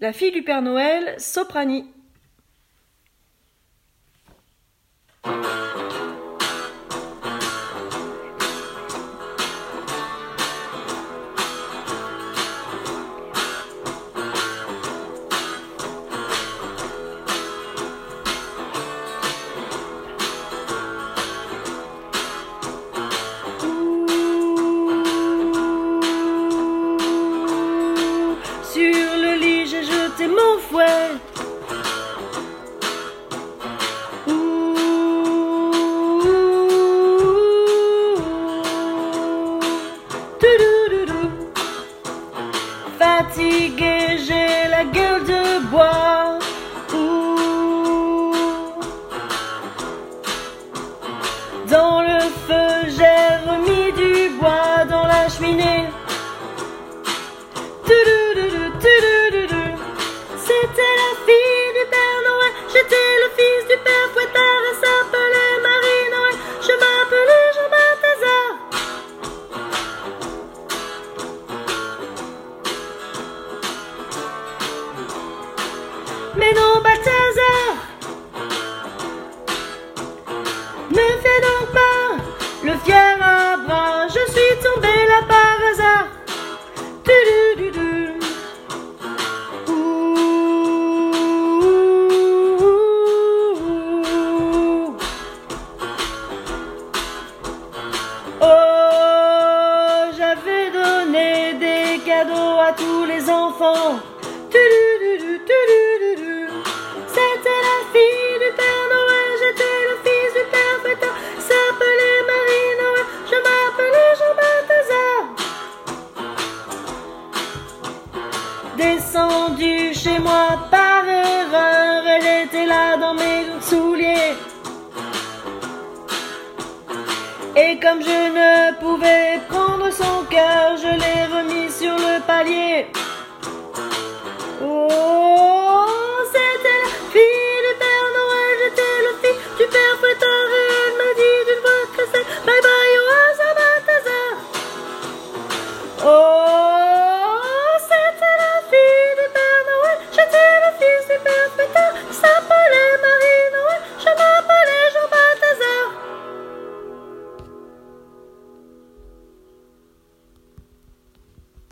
La fille du Père Noël, Soprani. Sur le lit, j'ai jeté mon fouet. Toudoudou. Fatigué, j'ai la gueule de bois. Dans le feu, j'ai remis du bois dans la cheminée. C'était la fille du Père Noël, j'étais le fils du Père Fouettard, elle s'appelait Marie Noël, je m'appelais Jean Balthazar. Mais non Balthazar, ne fais donc pas le fier à bras, je suis tombé là par hasard. Oh, j'avais donné des cadeaux à tous les enfants. C'était la fille du Père Noël, j'étais le fils du Père Fouettard, s'appelait Marie Noël, je m'appelais Jean Balthazar. Descendue chez moi par erreur, elle était là dans mes souliers. Et comme je ne pouvais prendre son cœur, je l'ai remis sur le palier.